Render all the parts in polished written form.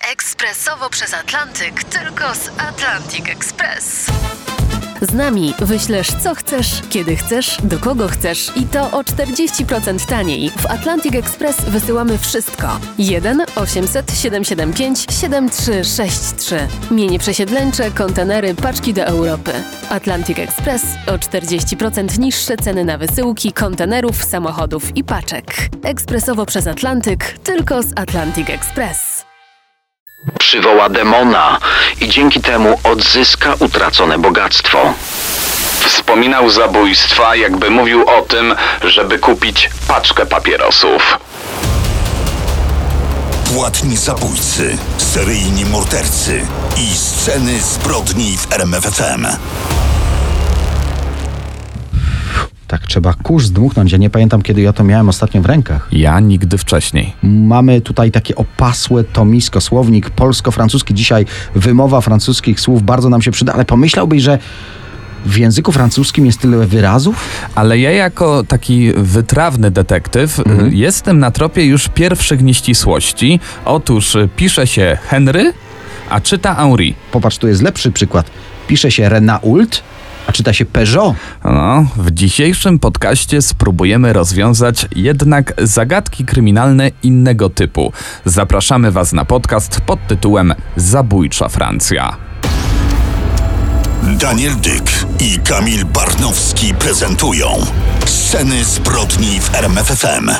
Ekspresowo przez Atlantyk, tylko z Atlantic Express. Z nami wyślesz co chcesz, kiedy chcesz, do kogo chcesz i to o 40% taniej. W Atlantic Express wysyłamy wszystko. 1 800 775 7363. Mienie przesiedleńcze, kontenery, paczki do Europy. Atlantic Express o 40% niższe ceny na wysyłki, kontenerów, samochodów i paczek. Ekspresowo przez Atlantyk, tylko z Atlantic Express. Przywoła demona i dzięki temu odzyska utracone bogactwo. Wspominał zabójstwa, jakby mówił o tym, żeby kupić paczkę papierosów. Płatni zabójcy, seryjni mordercy i sceny zbrodni w RMF FM. Tak, trzeba kurz zdmuchnąć. Ja nie pamiętam, kiedy ja to miałem ostatnio w rękach. Ja nigdy wcześniej. Mamy tutaj takie opasłe tomisko, słownik polsko-francuski. Dzisiaj wymowa francuskich słów bardzo nam się przyda, ale pomyślałbyś, że w języku francuskim jest tyle wyrazów? Ale ja jako taki wytrawny detektyw jestem na tropie już pierwszych nieścisłości. Otóż pisze się Henry, a czyta Henri. Popatrz, tu jest lepszy przykład. Pisze się Renault, a czyta się Peugeot. No, w dzisiejszym podcaście spróbujemy rozwiązać jednak zagadki kryminalne innego typu. Zapraszamy Was na podcast pod tytułem Zabójcza Francja. Daniel Dyk i Kamil Barnowski prezentują Sceny zbrodni w RMF FM.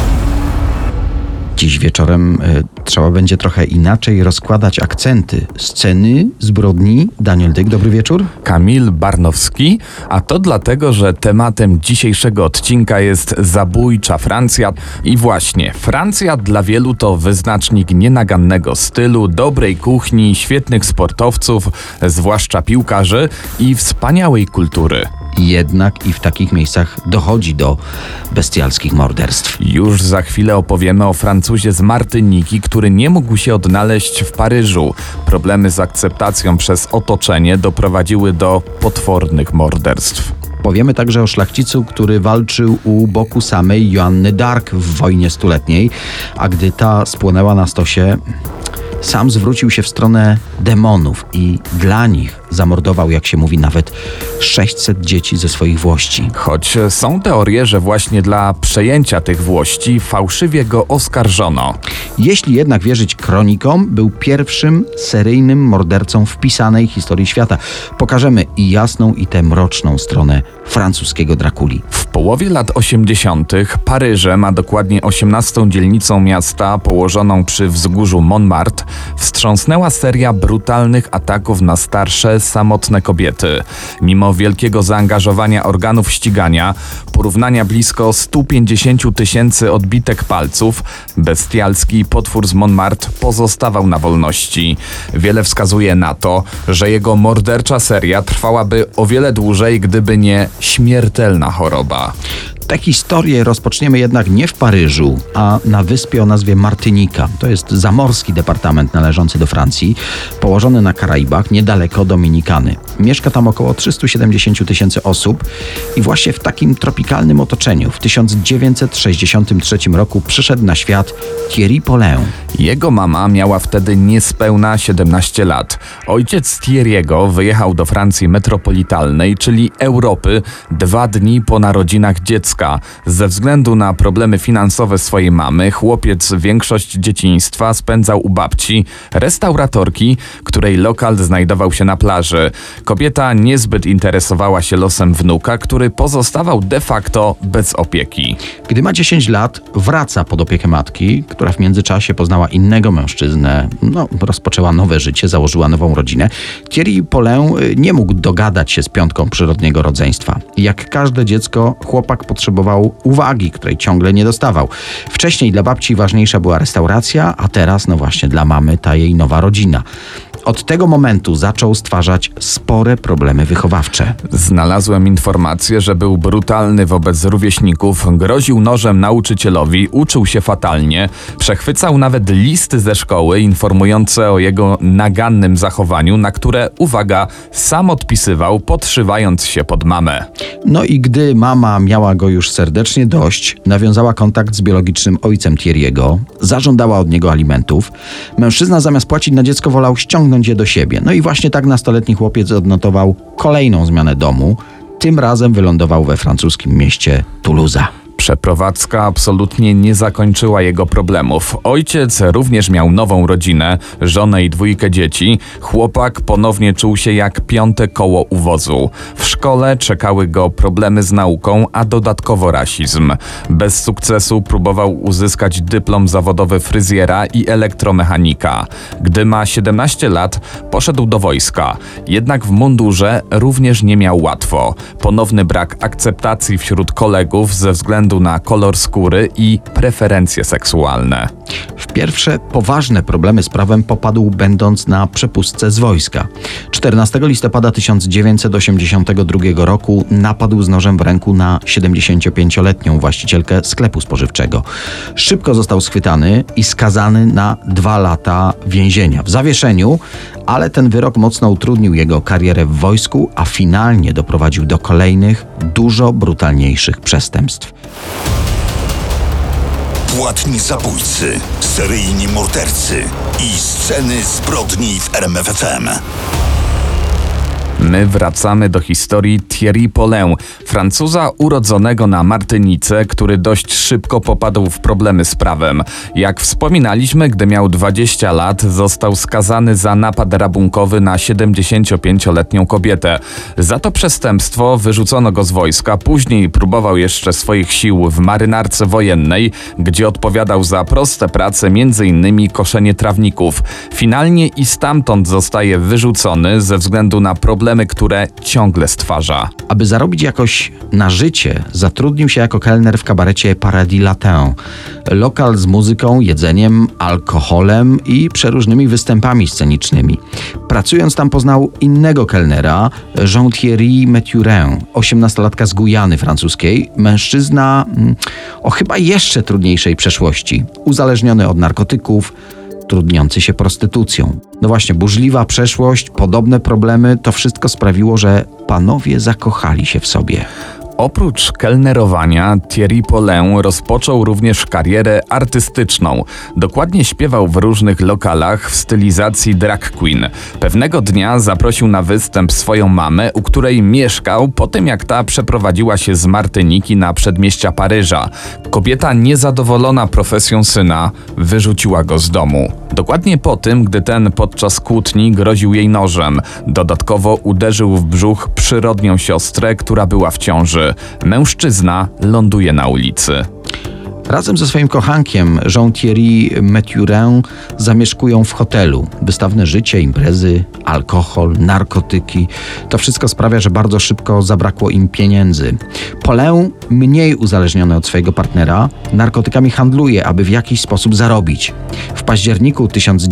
Dziś wieczorem trzeba będzie trochę inaczej rozkładać akcenty. Sceny zbrodni. Daniel Dyk, dobry wieczór. Kamil Barnowski, a to dlatego, że tematem dzisiejszego odcinka jest zabójcza Francja. I właśnie, Francja dla wielu to wyznacznik nienagannego stylu, dobrej kuchni, świetnych sportowców, zwłaszcza piłkarzy i wspaniałej kultury. Jednak i w takich miejscach dochodzi do bestialskich morderstw. Już za chwilę opowiemy o Francuzie z Martyniki, który nie mógł się odnaleźć w Paryżu. Problemy z akceptacją przez otoczenie doprowadziły do potwornych morderstw. Powiemy także o szlachcicu, który walczył u boku samej Joanny d'Arc w wojnie stuletniej, a gdy ta spłonęła na stosie, sam zwrócił się w stronę demonów i dla nich zamordował, jak się mówi, nawet 600 dzieci ze swoich włości. Choć są teorie, że właśnie dla przejęcia tych włości fałszywie go oskarżono. Jeśli jednak wierzyć kronikom, był pierwszym seryjnym mordercą w pisanej historii świata. Pokażemy i jasną, i tę mroczną stronę francuskiego Drakuli. W połowie lat 80. Paryżem, a dokładnie 18. dzielnicą miasta położoną przy wzgórzu Montmartre, wstrząsnęła seria brutalnych ataków na starsze, samotne kobiety. Mimo wielkiego zaangażowania organów ścigania, porównania blisko 150 000 odbitek palców, bestialski potwór z Montmartre pozostawał na wolności. Wiele wskazuje na to, że jego mordercza seria trwałaby o wiele dłużej, gdyby nie śmiertelna choroba. Tę historię rozpoczniemy jednak nie w Paryżu, a na wyspie o nazwie Martynika. To jest zamorski departament należący do Francji, położony na Karaibach, niedaleko Dominikany. Mieszka tam około 370 000 osób i właśnie w takim tropikalnym otoczeniu w 1963 roku przyszedł na świat Thierry Paulin. Jego mama miała wtedy niespełna 17 lat. Ojciec Thierry'ego wyjechał do Francji metropolitalnej, czyli Europy, 2 dni po narodzinach dziecka. Ze względu na problemy finansowe swojej mamy, chłopiec większość dzieciństwa spędzał u babci, restauratorki, której lokal znajdował się na plaży. Kobieta niezbyt interesowała się losem wnuka, który pozostawał de facto bez opieki. Gdy ma 10 lat, wraca pod opiekę matki, która w międzyczasie poznała innego mężczyznę. Rozpoczęła nowe życie, założyła nową rodzinę. Thierry Paulin nie mógł dogadać się z piątką przyrodniego rodzeństwa. Jak każde dziecko, chłopak potrzebował uwagi, której ciągle nie dostawał. Wcześniej dla babci ważniejsza była restauracja, a teraz, właśnie, dla mamy ta jej nowa rodzina. Od tego momentu zaczął stwarzać spore problemy wychowawcze. Znalazłem informację, że był brutalny wobec rówieśników, groził nożem nauczycielowi, uczył się fatalnie, przechwycał nawet listy ze szkoły informujące o jego nagannym zachowaniu, na które, uwaga, sam odpisywał, podszywając się pod mamę. No i gdy mama miała go już serdecznie dość, nawiązała kontakt z biologicznym ojcem Thierry'ego, zażądała od niego alimentów. Mężczyzna zamiast płacić na dziecko wolał ściągnąć je do siebie. No i właśnie tak nastoletni chłopiec odnotował kolejną zmianę domu. Tym razem wylądował we francuskim mieście Toulouse. Przeprowadzka absolutnie nie zakończyła jego problemów. Ojciec również miał nową rodzinę, żonę i 2 dzieci. Chłopak ponownie czuł się jak 5. koło u wozu. W szkole czekały go problemy z nauką, a dodatkowo rasizm. Bez sukcesu próbował uzyskać dyplom zawodowy fryzjera i elektromechanika. Gdy ma 17 lat, poszedł do wojska. Jednak w mundurze również nie miał łatwo. Ponowny brak akceptacji wśród kolegów ze względu na kolor skóry i preferencje seksualne. W pierwsze poważne problemy z prawem popadł będąc na przepustce z wojska. 14 listopada 1982 roku napadł z nożem w ręku na 75-letnią właścicielkę sklepu spożywczego. Szybko został schwytany i skazany na 2 lata więzienia w zawieszeniu, ale ten wyrok mocno utrudnił jego karierę w wojsku, a finalnie doprowadził do kolejnych, dużo brutalniejszych przestępstw. Płatni zabójcy, seryjni mordercy i sceny zbrodni w RMF FM. My wracamy do historii Thierry Paulin, Francuza urodzonego na Martynice, który dość szybko popadł w problemy z prawem. Jak wspominaliśmy, gdy miał 20 lat, został skazany za napad rabunkowy na 75-letnią kobietę. Za to przestępstwo wyrzucono go z wojska, później próbował jeszcze swoich sił w marynarce wojennej, gdzie odpowiadał za proste prace, m.in. koszenie trawników. Finalnie i stamtąd zostaje wyrzucony ze względu na problemy, które ciągle stwarza. Aby zarobić jakoś na życie, zatrudnił się jako kelner w kabarecie Paradis Latin. Lokal z muzyką, jedzeniem, alkoholem i przeróżnymi występami scenicznymi. Pracując tam poznał innego kelnera, Jean-Thierry Methurin, 18-latka z Gujany francuskiej. Mężczyzna o chyba jeszcze trudniejszej przeszłości. Uzależniony od narkotyków, trudniący się prostytucją. No właśnie, burzliwa przeszłość, podobne problemy, to wszystko sprawiło, że panowie zakochali się w sobie. Oprócz kelnerowania, Thierry Paulin rozpoczął również karierę artystyczną. Dokładnie śpiewał w różnych lokalach w stylizacji drag queen. Pewnego dnia zaprosił na występ swoją mamę, u której mieszkał po tym, jak ta przeprowadziła się z Martyniki na przedmieścia Paryża. Kobieta, niezadowolona profesją syna, wyrzuciła go z domu. Dokładnie po tym, gdy ten podczas kłótni groził jej nożem. Dodatkowo uderzył w brzuch przyrodnią siostrę, która była w ciąży. Mężczyzna ląduje na ulicy. Razem ze swoim kochankiem Jean-Thierry Methurin zamieszkują w hotelu. Wystawne życie, imprezy, alkohol, narkotyki. To wszystko sprawia, że bardzo szybko zabrakło im pieniędzy. Paulin, mniej uzależniony od swojego partnera, narkotykami handluje, aby w jakiś sposób zarobić. W październiku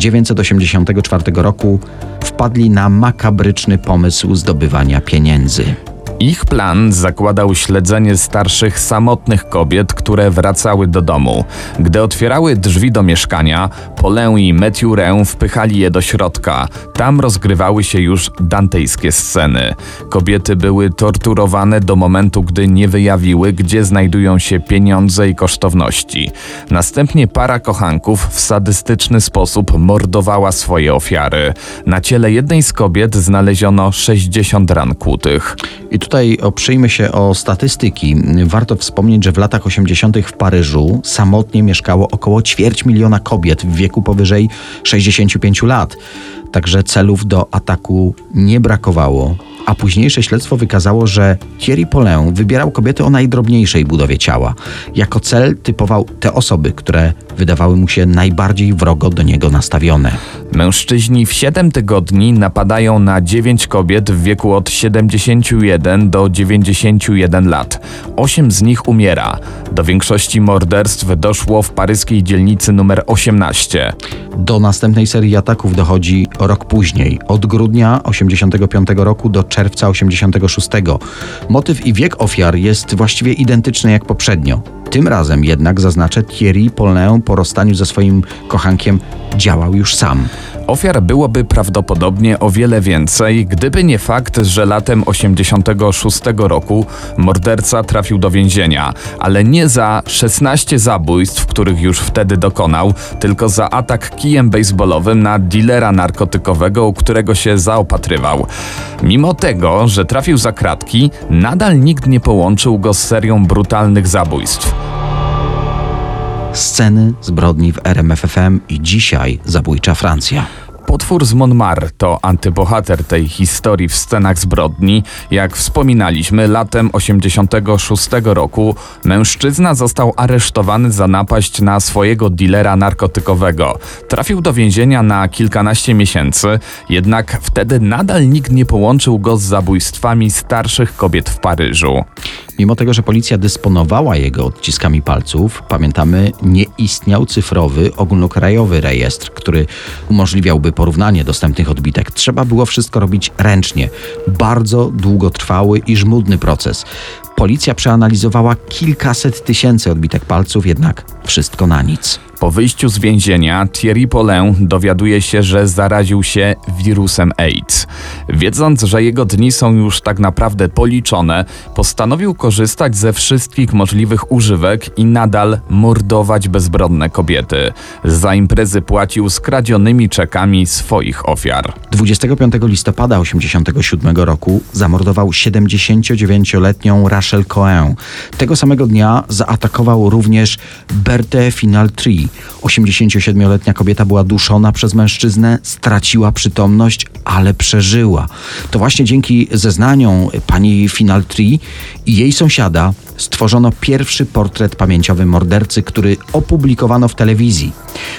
1984 roku wpadli na makabryczny pomysł zdobywania pieniędzy. Ich plan zakładał śledzenie starszych, samotnych kobiet, które wracały do domu. Gdy otwierały drzwi do mieszkania, Paulin i Methurin wpychali je do środka. Tam rozgrywały się już dantejskie sceny. Kobiety były torturowane do momentu, gdy nie wyjawiły, gdzie znajdują się pieniądze i kosztowności. Następnie para kochanków w sadystyczny sposób mordowała swoje ofiary. Na ciele jednej z kobiet znaleziono 60 ran kłutych. I tutaj oprzyjmy się o statystyki. Warto wspomnieć, że w latach 80. w Paryżu samotnie mieszkało około 250 000 kobiet w wieku powyżej 65 lat. Także celów do ataku nie brakowało. A późniejsze śledztwo wykazało, że Thierry Paulin wybierał kobiety o najdrobniejszej budowie ciała. Jako cel typował te osoby, które wydawały mu się najbardziej wrogo do niego nastawione. Mężczyźni w 7 tygodni napadają na 9 kobiet w wieku od 71 do 91 lat. 8 z nich umiera. Do większości morderstw doszło w paryskiej dzielnicy numer 18. Do następnej serii ataków dochodzi rok później, od grudnia 85 roku do czerwca 86. Motyw i wiek ofiar jest właściwie identyczny jak poprzednio. Tym razem jednak, zaznaczę, Thierry Paulin po rozstaniu ze swoim kochankiem działał już sam. Ofiar byłoby prawdopodobnie o wiele więcej, gdyby nie fakt, że latem 86 roku morderca trafił do więzienia, ale nie za 16 zabójstw, których już wtedy dokonał, tylko za atak kijem bejsbolowym na dilera narkotykowego, u którego się zaopatrywał. Mimo tego, że trafił za kratki, nadal nikt nie połączył go z serią brutalnych zabójstw. Sceny zbrodni w RMF FM i dzisiaj zabójcza Francja. Potwór z Montmartre to antybohater tej historii w scenach zbrodni. Jak wspominaliśmy, latem 86 roku mężczyzna został aresztowany za napaść na swojego dilera narkotykowego. Trafił do więzienia na kilkanaście miesięcy, jednak wtedy nadal nikt nie połączył go z zabójstwami starszych kobiet w Paryżu. Mimo tego, że policja dysponowała jego odciskami palców, pamiętamy, nie istniał cyfrowy, ogólnokrajowy rejestr, który umożliwiałby porównanie dostępnych odbitek. Trzeba było wszystko robić ręcznie. Bardzo długotrwały i żmudny proces. Policja przeanalizowała kilkaset tysięcy odbitek palców, jednak wszystko na nic. Po wyjściu z więzienia Thierry Paulin dowiaduje się, że zaraził się wirusem AIDS. Wiedząc, że jego dni są już tak naprawdę policzone, postanowił korzystać ze wszystkich możliwych używek i nadal mordować bezbronne kobiety. Za imprezy płacił skradzionymi czekami swoich ofiar. 25 listopada 1987 roku zamordował 79-letnią Rachel Cohen. Tego samego dnia zaatakował również Berthe Finaltry. 87-letnia kobieta była duszona przez mężczyznę, straciła przytomność, ale przeżyła. To właśnie dzięki zeznaniom pani Finaltry i jej sąsiada stworzono pierwszy portret pamięciowy mordercy, który opublikowano w telewizji.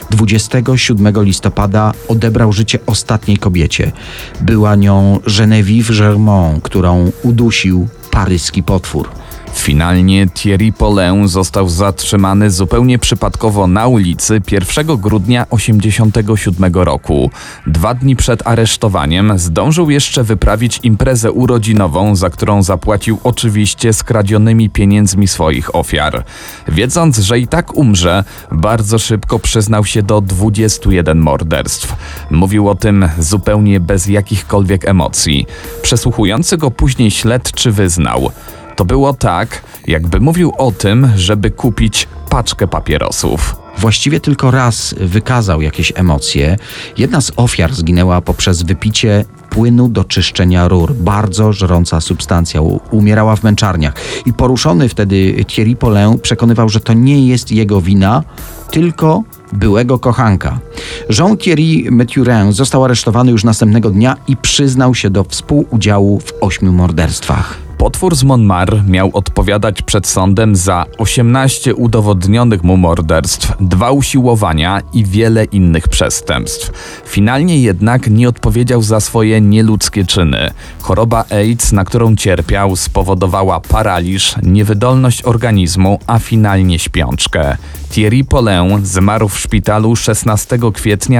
27 listopada odebrał życie ostatniej kobiecie. Była nią Geneviève Germain, którą udusił paryski potwór. Finalnie Thierry Paulin został zatrzymany zupełnie przypadkowo na ulicy 1 grudnia 1987 roku. 2 dni przed aresztowaniem zdążył jeszcze wyprawić imprezę urodzinową, za którą zapłacił oczywiście skradzionymi pieniędzmi swoich ofiar. Wiedząc, że i tak umrze, bardzo szybko przyznał się do 21 morderstw. Mówił o tym zupełnie bez jakichkolwiek emocji. Przesłuchujący go później śledczy wyznał: to było tak, jakby mówił o tym, żeby kupić paczkę papierosów. Właściwie tylko raz wykazał jakieś emocje. Jedna z ofiar zginęła poprzez wypicie płynu do czyszczenia rur. Bardzo żrąca substancja. Umierała w męczarniach. I poruszony wtedy Thierry Paulin przekonywał, że to nie jest jego wina, tylko byłego kochanka. Jean-Thierry Methurin został aresztowany już następnego dnia i przyznał się do współudziału w 8 morderstwach. Potwór z Montmartre miał odpowiadać przed sądem za 18 udowodnionych mu morderstw, 2 usiłowania i wiele innych przestępstw. Finalnie jednak nie odpowiedział za swoje nieludzkie czyny. Choroba AIDS, na którą cierpiał, spowodowała paraliż, niewydolność organizmu, a finalnie śpiączkę. Thierry Paulin zmarł w szpitalu 16 kwietnia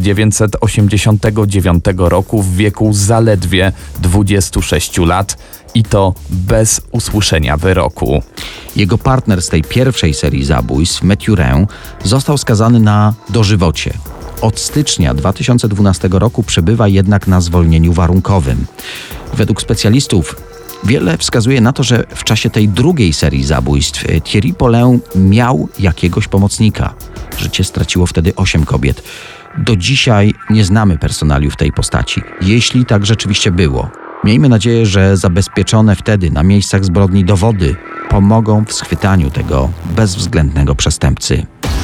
1989 roku w wieku zaledwie 26 lat. I to bez usłyszenia wyroku. Jego partner z tej pierwszej serii zabójstw, Methurin, został skazany na dożywocie. Od stycznia 2012 roku przebywa jednak na zwolnieniu warunkowym. Według specjalistów wiele wskazuje na to, że w czasie tej drugiej serii zabójstw Thierry Paulin miał jakiegoś pomocnika. Życie straciło wtedy 8 kobiet. Do dzisiaj nie znamy personaliów tej postaci, jeśli tak rzeczywiście było. Miejmy nadzieję, że zabezpieczone wtedy na miejscach zbrodni dowody pomogą w schwytaniu tego bezwzględnego przestępcy.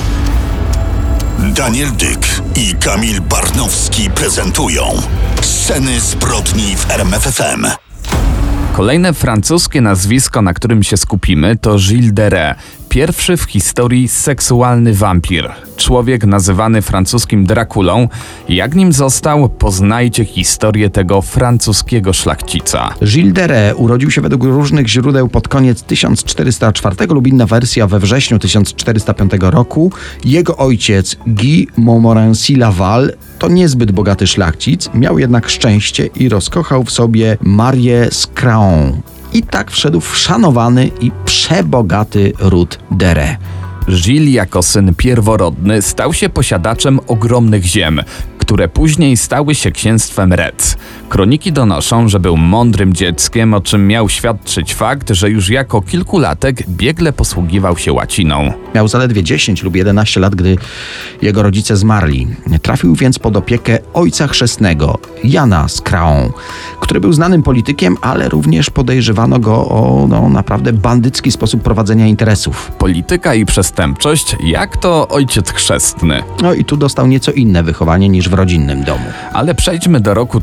Daniel Dyk i Kamil Barnowski prezentują Sceny zbrodni w RMF FM. Kolejne francuskie nazwisko, na którym się skupimy, to Gilles de Rais. pierwszy w historii seksualny wampir. Człowiek nazywany francuskim Drakulą. Jak nim został, poznajcie historię tego francuskiego szlachcica. Gilles de Rais urodził się według różnych źródeł pod koniec 1404 lub inna wersja we wrześniu 1405 roku. Jego ojciec Guy Montmorency-Laval to niezbyt bogaty szlachcic, miał jednak szczęście i rozkochał w sobie Marię Scraon. I tak wszedł w szanowany i przebogaty ród de Rais. Gilles jako syn pierworodny stał się posiadaczem ogromnych ziem, które później stały się księstwem Retz. Kroniki donoszą, że był mądrym dzieckiem, o czym miał świadczyć fakt, że już jako kilkulatek biegle posługiwał się łaciną. Miał zaledwie 10 lub 11 lat, gdy jego rodzice zmarli. Trafił więc pod opiekę ojca chrzestnego, Jana Scraon, który był znanym politykiem, ale również podejrzewano go o naprawdę bandycki sposób prowadzenia interesów. Polityka i przestępczość, jak to ojciec chrzestny. No i tu dostał nieco inne wychowanie niż w rodzinnym domu. Ale przejdźmy do roku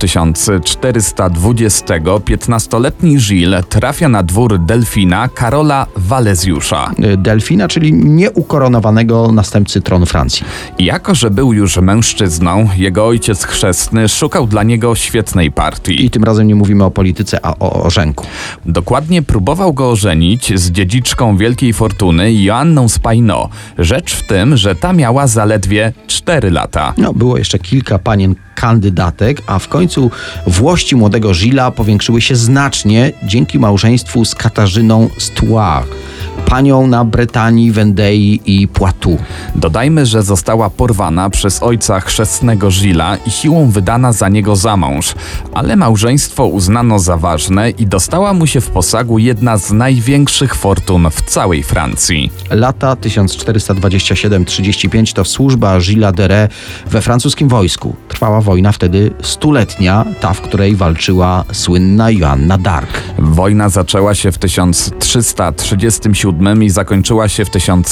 1420. 15-letni Gilles trafia na dwór Delfina Karola Walezjusza. Delfina, czyli nieukoronowanego następcy tronu Francji. I jako że był już mężczyzną, jego ojciec chrzestny szukał dla niego świetnej partii. I tym razem nie mówimy o polityce, a o ożenku. Dokładnie próbował go ożenić z dziedziczką wielkiej fortuny Joanną z Painot. Rzecz w tym, że ta miała zaledwie 4 lata. Było jeszcze kilka panien kandydatek, a w końcu włości młodego Gillesa powiększyły się znacznie dzięki małżeństwu z Katarzyną Stuart, panią na Bretanii, Vendei i Poitou. Dodajmy, że została porwana przez ojca chrzestnego Gillesa i siłą wydana za niego za mąż, ale małżeństwo uznano za ważne i dostała mu się w posagu jedna z największych fortun w całej Francji. Lata 1427-35 to służba Gillesa de Rais we francuskim wojsku. Trwała wojna wtedy 100-letnia, ta, w której walczyła słynna Joanna d'Arc. Wojna zaczęła się w 1337 i zakończyła się w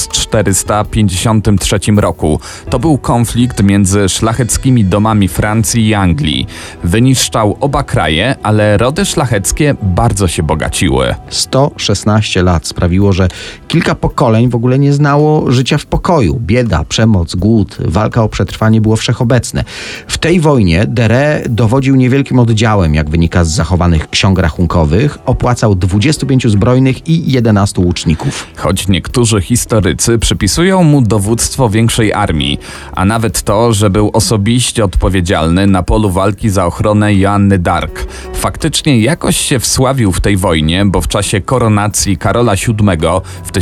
1453 roku. To był konflikt między szlacheckimi domami Francji i Anglii. Wyniszczał oba kraje, ale rody szlacheckie bardzo się bogaciły. 116 lat sprawiło, że kilka pokoleń w ogóle nie znało życia w pokoju. Bieda, przemoc, głód, walka o przetrwanie było wszechobecne. W tej wojnie de Rais dowodził niewielkim oddziałem, jak wynika z zachowanych ksiąg rachunkowych, opłacał 25 zbrojnych i 11 łuczników. Choć niektórzy historycy przypisują mu dowództwo większej armii, a nawet to, że był osobiście odpowiedzialny na polu walki za ochronę Joanny d'Arc. Faktycznie jakoś się wsławił w tej wojnie, bo w czasie koronacji Karola VII w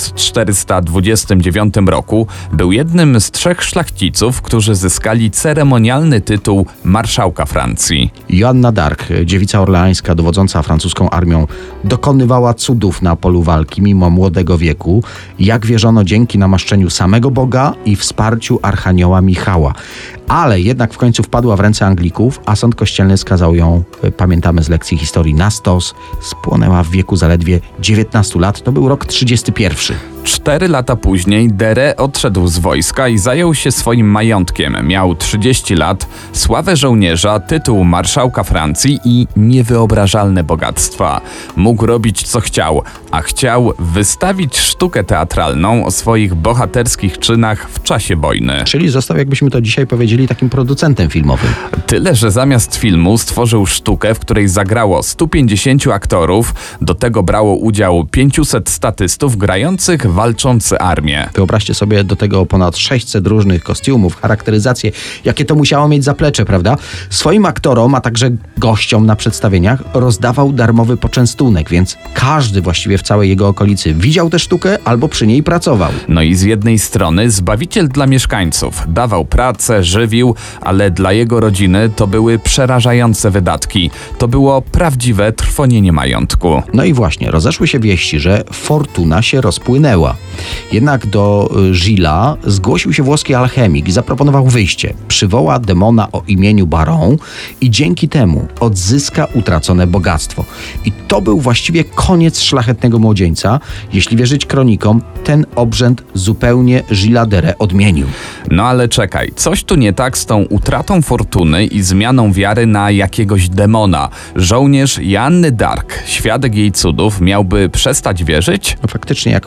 1429 roku był jednym z 3 szlachciców, którzy zyskali ceremonialny tytuł marszałka Francji. Joanna d'Arc, dziewica orleańska dowodząca francuską armią, dokonywała cudów na polu walki mimo młodego wieku, jak wierzono dzięki namaszczeniu samego Boga i wsparciu archanioła Michała. Ale jednak w końcu wpadła w ręce Anglików, a sąd kościelny skazał ją, pamiętamy z lekcji historii, na stos. Spłonęła w wieku zaledwie 19 lat, to był rok 31. 4 lata później de Rais odszedł z wojska i zajął się swoim majątkiem. Miał 30 lat, sławę żołnierza, tytuł marszałka Francji i niewyobrażalne bogactwa. Mógł robić co chciał, a chciał wystawić sztukę teatralną o swoich bohaterskich czynach w czasie wojny. Czyli został, jakbyśmy to dzisiaj powiedzieli, takim producentem filmowym. Tyle, że zamiast filmu stworzył sztukę, w której zagrało 150 aktorów, do tego brało udział 500 statystów grających walczący armię. Wyobraźcie sobie do tego ponad 600 różnych kostiumów, charakteryzacje, jakie to musiało mieć zaplecze, prawda? Swoim aktorom, a także gościom na przedstawieniach rozdawał darmowy poczęstunek, więc każdy właściwie w całej jego okolicy widział tę sztukę albo przy niej pracował. No i z jednej strony zbawiciel dla mieszkańców. Dawał pracę, żywił, ale dla jego rodziny to były przerażające wydatki. To było prawdziwe trwonienie majątku. No i właśnie, rozeszły się wieści, że fortuna się rozpłynęła. Jednak do Gillesa zgłosił się włoski alchemik i zaproponował wyjście. Przywoła demona o imieniu Baron i dzięki temu odzyska utracone bogactwo. I to był właściwie koniec szlachetnego młodzieńca. Jeśli wierzyć kronikom, ten obrzęd zupełnie Gillesa de Rais odmienił. No ale czekaj, coś tu nie tak z tą utratą fortuny i zmianą wiary na jakiegoś demona. Żołnierz Joanny d'Arc, świadek jej cudów, miałby przestać wierzyć? No faktycznie jakoś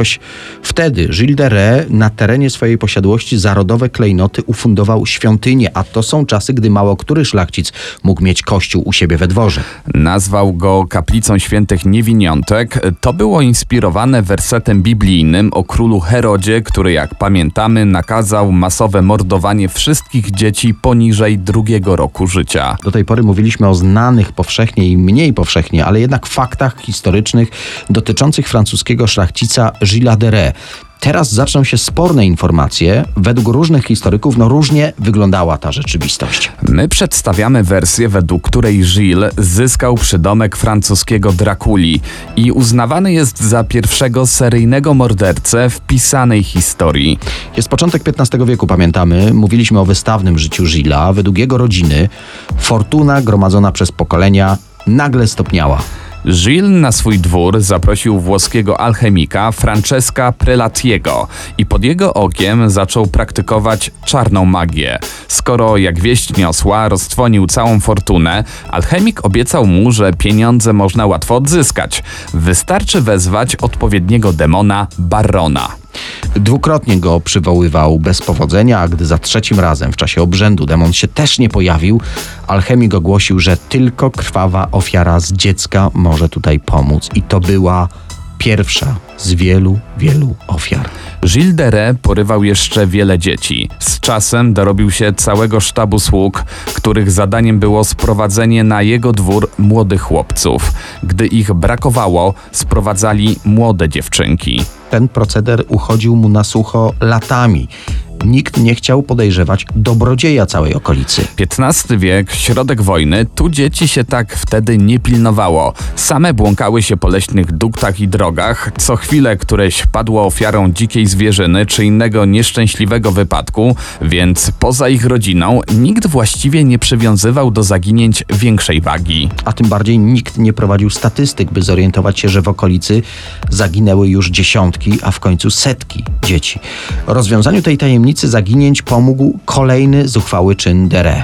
Wtedy Gilles de Rais na terenie swojej posiadłości za rodowe klejnoty ufundował świątynię, a to są czasy, gdy mało który szlachcic mógł mieć kościół u siebie we dworze. Nazwał go Kaplicą Świętych Niewiniątek. To było inspirowane wersetem biblijnym o królu Herodzie, który, jak pamiętamy, nakazał masowe mordowanie wszystkich dzieci poniżej 2 roku życia. Do tej pory mówiliśmy o znanych powszechnie i mniej powszechnie, ale jednak faktach historycznych dotyczących francuskiego szlachcica Gilles de Rais. Teraz zaczną się sporne informacje. Według różnych historyków różnie wyglądała ta rzeczywistość. My przedstawiamy wersję, według której Gilles zyskał przydomek francuskiego Drakuli i uznawany jest za pierwszego seryjnego mordercę w pisanej historii. Jest początek XV wieku, pamiętamy. Mówiliśmy o wystawnym życiu Gillesa. Według jego rodziny fortuna gromadzona przez pokolenia nagle stopniała. Gilles na swój dwór zaprosił włoskiego alchemika Francesca Prelatiego i pod jego okiem zaczął praktykować czarną magię. Skoro, jak wieść niosła, roztrwonił całą fortunę, alchemik obiecał mu, że pieniądze można łatwo odzyskać. Wystarczy wezwać odpowiedniego demona Barrona. Dwukrotnie go przywoływał bez powodzenia, a gdy za trzecim razem w czasie obrzędu demon się też nie pojawił, alchemik ogłosił, że tylko krwawa ofiara z dziecka może tutaj pomóc. I to była pierwsza z wielu, wielu ofiar. Gilles de Rais porywał jeszcze wiele dzieci. Z czasem dorobił się całego sztabu sług, których zadaniem było sprowadzenie na jego dwór młodych chłopców. Gdy ich brakowało, sprowadzali młode dziewczynki. Ten proceder uchodził mu na sucho latami. Nikt nie chciał podejrzewać dobrodzieja całej okolicy. XV wiek, środek wojny, tu dzieci się tak wtedy nie pilnowało. Same błąkały się po leśnych duktach i drogach. Co chwilę któreś padło ofiarą dzikiej zwierzyny czy innego nieszczęśliwego wypadku, więc poza ich rodziną nikt właściwie nie przywiązywał do zaginięć większej wagi. A tym bardziej nikt nie prowadził statystyk, by zorientować się, że w okolicy zaginęły już dziesiątki, a w końcu setki dzieci. Rozwiązaniu tej tajemnicy zaginięć pomógł kolejny zuchwały czyn de Rais.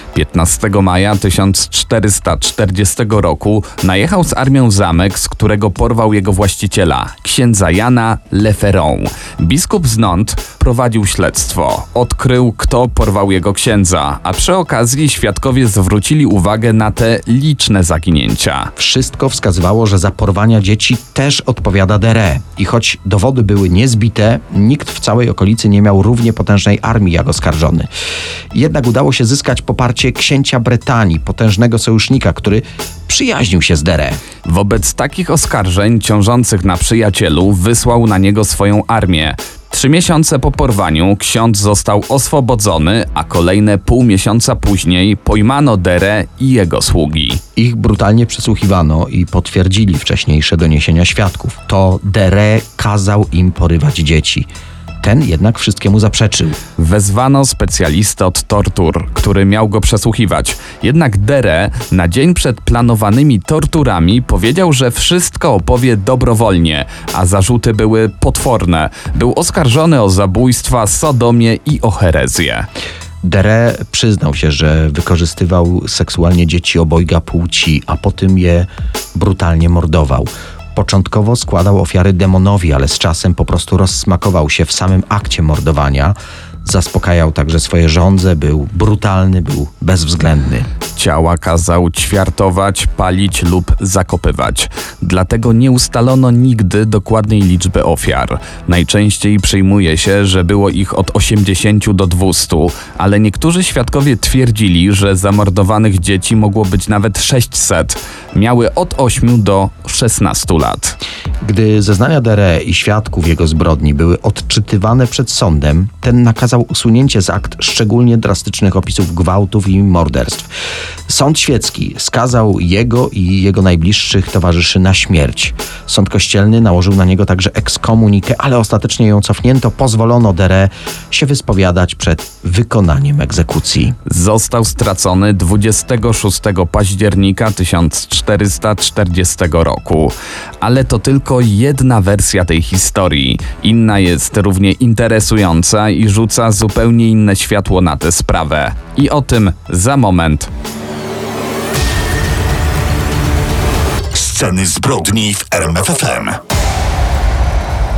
15 maja 1440 roku najechał z armią zamek, z którego porwał jego właściciela, księdza Jana Le Ferron. Biskup z Nantes prowadził śledztwo. Odkrył, kto porwał jego księdza, a przy okazji świadkowie zwrócili uwagę na te liczne zaginięcia. Wszystko wskazywało, że za porwania dzieci też odpowiada de Rais. I choć dowody były niezbite, nikt w całej okolicy nie miał równie potężnej armii jak oskarżony. Jednak udało się zyskać poparcie księcia Bretanii, potężnego sojusznika, który przyjaźnił się z de Rais. Wobec takich oskarżeń ciążących na przyjacielu wysłał na niego swoją armię. 3 miesiące po porwaniu ksiądz został oswobodzony, a kolejne pół miesiąca później pojmano de Rais i jego sługi. Ich brutalnie przesłuchiwano i potwierdzili wcześniejsze doniesienia świadków. To de Rais kazał im porywać dzieci. Ten jednak wszystkiemu zaprzeczył. Wezwano specjalistę od tortur, który miał go przesłuchiwać. Jednak de Rais na dzień przed planowanymi torturami powiedział, że wszystko opowie dobrowolnie, a zarzuty były potworne. Był oskarżony o zabójstwa, sodomię i o herezję. De Rais przyznał się, że wykorzystywał seksualnie dzieci obojga płci, a potem je brutalnie mordował. Początkowo składał ofiary demonowi, ale z czasem po prostu rozsmakował się w samym akcie mordowania. Zaspokajał także swoje żądze, był brutalny, był bezwzględny. Ciała kazał ćwiartować, palić lub zakopywać. Dlatego nie ustalono nigdy dokładnej liczby ofiar. Najczęściej przyjmuje się, że było ich od 80 do 200, ale niektórzy świadkowie twierdzili, że zamordowanych dzieci mogło być nawet 600. Miały od 8 do 16 lat. Gdy zeznania de Rais i świadków jego zbrodni były odczytywane przed sądem, ten nakazał usunięcie z akt szczególnie drastycznych opisów gwałtów i morderstw. Sąd świecki skazał jego i jego najbliższych towarzyszy na śmierć. Sąd kościelny nałożył na niego także ekskomunikę, ale ostatecznie ją cofnięto. Pozwolono de Rais się wyspowiadać przed wykonaniem egzekucji. Został stracony 26 października 1440 roku. Ale to tylko jedna wersja tej historii. Inna jest równie interesująca i rzuca zupełnie inne światło na tę sprawę. I o tym za moment. Sceny zbrodni w RMF FM.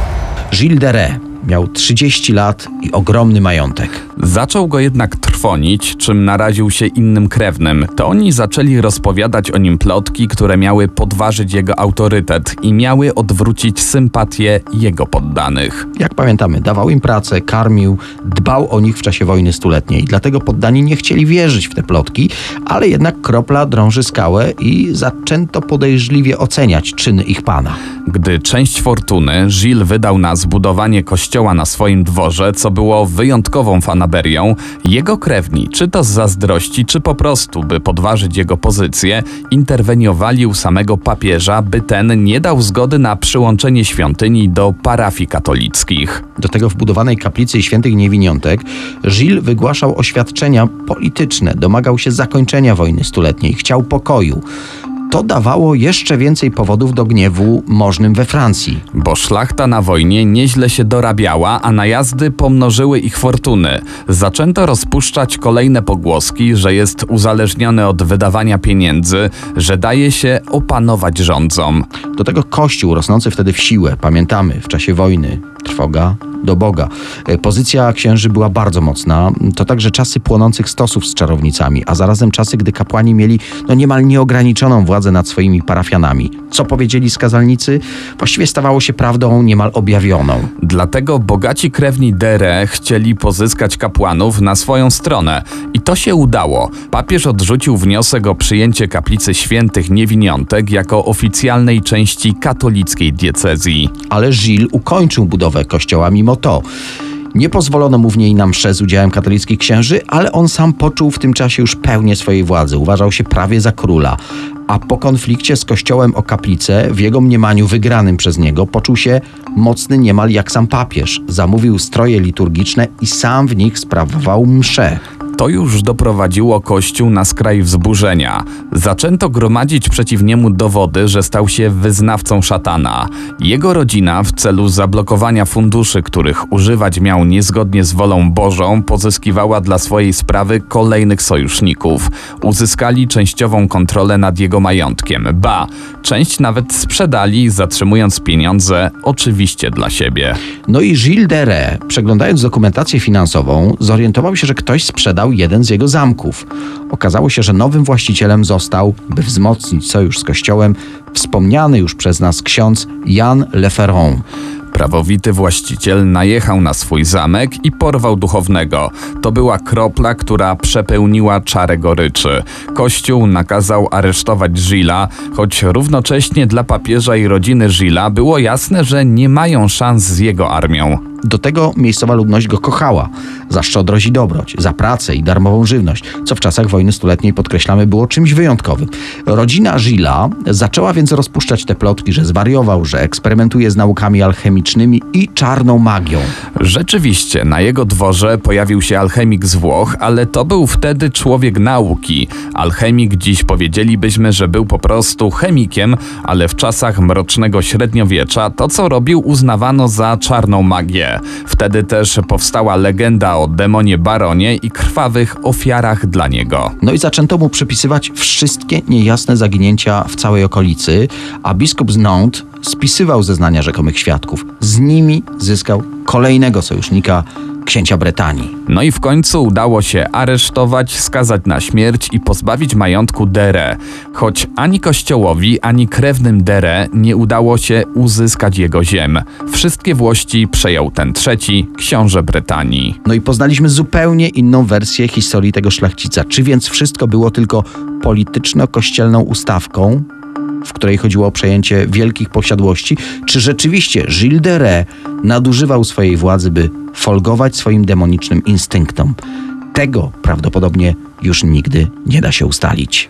Gilles de Rais miał 30 lat i ogromny majątek. Zaczął go jednak trwonić, czym naraził się innym krewnym. To oni zaczęli rozpowiadać o nim plotki, które miały podważyć jego autorytet i miały odwrócić sympatię jego poddanych. Jak pamiętamy, dawał im pracę, karmił, dbał o nich w czasie wojny stuletniej. Dlatego poddani nie chcieli wierzyć w te plotki, ale jednak kropla drąży skałę i zaczęto podejrzliwie oceniać czyny ich pana. Gdy część fortuny Gilles wydał na zbudowanie kościoła na swoim dworze, co było wyjątkową fanaberią, jego krewni, czy to z zazdrości, czy po prostu, by podważyć jego pozycję, interweniowali u samego papieża, by ten nie dał zgody na przyłączenie świątyni do parafii katolickich. Do tego w budowanej kaplicy świętych niewiniątek Gilles wygłaszał oświadczenia polityczne, domagał się zakończenia wojny stuletniej, chciał pokoju. To dawało jeszcze więcej powodów do gniewu możnym we Francji. Bo szlachta na wojnie nieźle się dorabiała, a najazdy pomnożyły ich fortuny. Zaczęto rozpuszczać kolejne pogłoski, że jest uzależniony od wydawania pieniędzy, że daje się opanować rządzom. Do tego Kościół rosnący wtedy w siłę, pamiętamy, w czasie wojny, trwoga do Boga. Pozycja księży była bardzo mocna. To także czasy płonących stosów z czarownicami, a zarazem czasy, gdy kapłani mieli niemal nieograniczoną władzę nad swoimi parafianami. Co powiedzieli skazalnicy? Właściwie stawało się prawdą niemal objawioną. Dlatego bogaci krewni de Rais chcieli pozyskać kapłanów na swoją stronę. I to się udało. Papież odrzucił wniosek o przyjęcie kaplicy świętych niewiniątek jako oficjalnej części katolickiej diecezji. Ale Gilles ukończył budowę kościoła mimo to. Nie pozwolono mu w niej na msze z udziałem katolickich księży, ale on sam poczuł w tym czasie już pełnię swojej władzy. Uważał się prawie za króla. A po konflikcie z kościołem o kaplicę, w jego mniemaniu wygranym przez niego, poczuł się mocny niemal jak sam papież. Zamówił stroje liturgiczne i sam w nich sprawował msze. To już doprowadziło Kościół na skraj wzburzenia. Zaczęto gromadzić przeciw niemu dowody, że stał się wyznawcą szatana. Jego rodzina w celu zablokowania funduszy, których używać miał niezgodnie z wolą Bożą, pozyskiwała dla swojej sprawy kolejnych sojuszników. Uzyskali częściową kontrolę nad jego majątkiem. Ba, część nawet sprzedali, zatrzymując pieniądze, oczywiście dla siebie. No i Gilles de Rais, przeglądając dokumentację finansową, zorientował się, że ktoś sprzedał jeden z jego zamków. Okazało się, że nowym właścicielem został, by wzmocnić sojusz z Kościołem, wspomniany już przez nas ksiądz Jan Le Ferron. Prawowity właściciel najechał na swój zamek i porwał duchownego. To była kropla, która przepełniła czarę goryczy. Kościół nakazał aresztować Gillesa, choć równocześnie dla papieża i rodziny Gillesa było jasne, że nie mają szans z jego armią. Do tego miejscowa ludność go kochała. Za szczodrość i dobroć, za pracę i darmową żywność, co w czasach wojny stuletniej, podkreślamy, było czymś wyjątkowym. Rodzina Gillesa zaczęła więc rozpuszczać te plotki, że zwariował, że eksperymentuje z naukami alchemicznymi i czarną magią. Rzeczywiście, na jego dworze pojawił się alchemik z Włoch, ale to był wtedy człowiek nauki. Alchemik dziś powiedzielibyśmy, że był po prostu chemikiem, ale w czasach mrocznego średniowiecza to, co robił, uznawano za czarną magię. Wtedy też powstała legenda o demonie Baronie i krwawych ofiarach dla niego. No i zaczęto mu przypisywać wszystkie niejasne zaginięcia w całej okolicy, a biskup z Nantes spisywał zeznania rzekomych świadków. Z nimi zyskał kolejnego sojusznika, księcia Bretanii. No i w końcu udało się aresztować, skazać na śmierć i pozbawić majątku de Rais. Choć ani kościołowi, ani krewnym de Rais nie udało się uzyskać jego ziem. Wszystkie włości przejął ten trzeci, książę Bretanii. No i poznaliśmy zupełnie inną wersję historii tego szlachcica. Czy więc wszystko było tylko polityczno-kościelną ustawką, w której chodziło o przejęcie wielkich posiadłości, czy rzeczywiście Gilles de Rais nadużywał swojej władzy, by folgować swoim demonicznym instynktom? Tego prawdopodobnie już nigdy nie da się ustalić.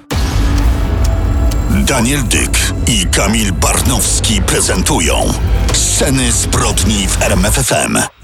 Daniel Dyk i Kamil Barnowski prezentują Sceny zbrodni w RMF FM.